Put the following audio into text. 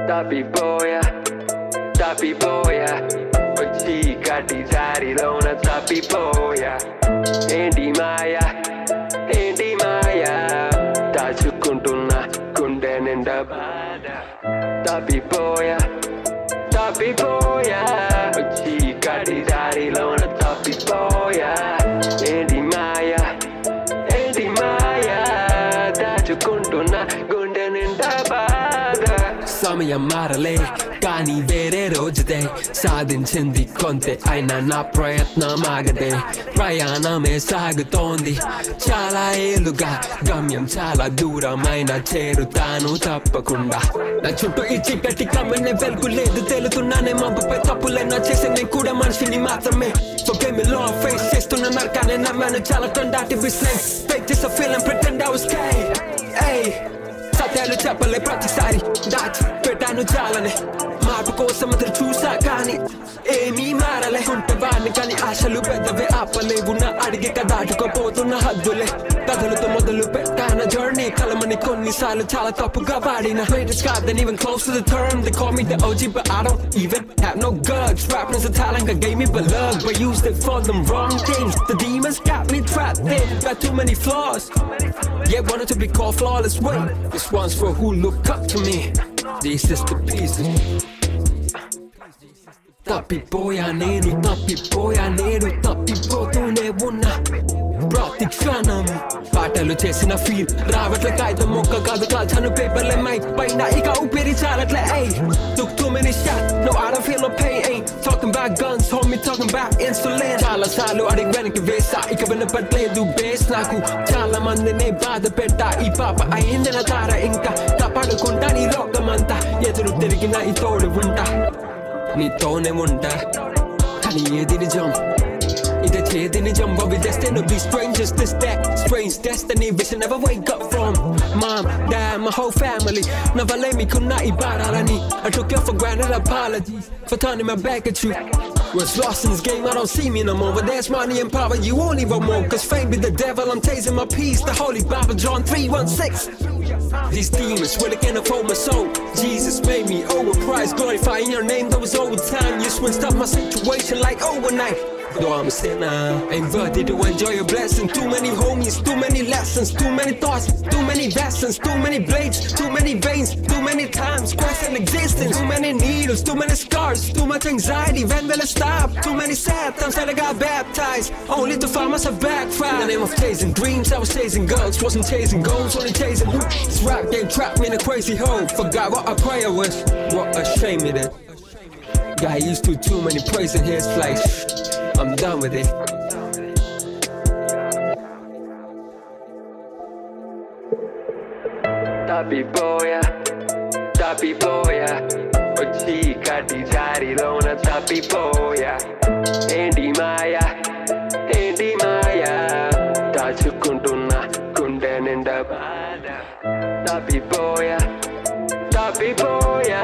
తప్పిపోయా తప్పిపోయా వచ్చి కటి దారిలోన తప్పిపోయా ఏంటి మాయా ఏంటి మాయా దాచుకుంటున్నా గుండె నిండా బాధ తప్పిపోయా తప్పిపోయా వచ్చి కటి దారిలోన తప్పిపోయా ఏంటి మాయా దాచుకుంటున్నా గుండె నిండా బాధ సమయం మారలే కానీ వేరే రోజుదే సాధించింది కొంతే అయినా నా ప్రయత్నం ఆగదే ప్రయాణమే సాగుతోంది చాలా ఏళ్ళుగా గమ్యం చాలా దూరమైన చేరుతాను తప్పకుండా నా చుట్టూ ఈ చీకటి కమ్మనే వెలుగు లేదు తెలుతున్నానే మబ్బుపై తప్పులైనా చేసే నేను కూడా మనిషిని మాత్రమే Forgive me long face చేస్తున్న నరకానే నమ్మాను చాలా కొండాటి business fake this a feeling pretend I was gay Ay సత్యాలు చెప్పలే ప్రతిసారి దాచి పెట్టాను చాలనే మార్పు కోసం అతను చూసా కానీ ఏమీ మారలే ఉంటవాడిని కానీ ఆశలు పెద్దవే ఆపలేవు నా అడిగక దాటుకోపోతున్న హద్దులే కథలతో మొదలు పెట్టాన జర్నీ కలమని కొన్నిసార్లు చాలా తప్పుగా వాడిన greatest God than even close to the term they call me the OG but I don't even have no guts rappers a talent God gave me but love but used it for them wrong things the demons got me trapped in got too many flaws yeah wanted to be called flawless wait this one's for who look up to me these is the pieces తప్పిపోయా నేను తప్పిపోతూనే ఉన్నా ప్రతి క్షణం పాటలు చేసిన feel రావట్లే కాగితం మొక్క కాదు కాల్చాను పేపర్లే మైక్ పైన ఇక ఊపిరి చాలట్లే took too many shots no I don't feel no pain ain't talking about guns homie talking about insulin చాలా సార్లు అడిగి వెనక్కి వేసా ఇక వినపట్లేదు బేస్ నాకు చాలా మందిని బాధ పెట్టా ఈ పాప అయింది నా తార ఇంకా కాపాడుకుంటా నీ లోకమంతా ఎదురు తిరిగిన ఈ తోడు ఉంటా నీతోనే ఉంటా కానీ ఏది నిజం ఇదే చేది నిజం but we destined to be strangers this that strange destiny vision never wake up from mom dad my whole family never let me kunna ibaralani I took you for granted apologies for turning my back at you was lost in this game I don't see me no more but there's money and power you won't even more cause fame be the devil I'm tasting my peace the holy Bible John 3:16 these demons really can't afford my soul Jesus made me overpriced glorifying your name that was over time you switched up my situation like overnight though I'm a sinner ain't worthy to enjoy your blessing too many homies too many lessons too many thoughts too many lessons too many blades too many veins too many times question existence too many needles too many scars too much anxiety when will it stop too many sad times that I got baptized only to find myself backfire in the name of chasing dreams I was chasing girls wasn't chasing goals only chasing this rap game trapped me in a crazy hole forgot what a prayer was what a shame it is got used to too many praising his place I'm done with it తప్పిపోయా వచ్చి కటి దారిలోన తప్పిపోయా ఏంటి మాయా దాచుకుంటున్నా గుండె నిండా బాధ తప్పిపోయా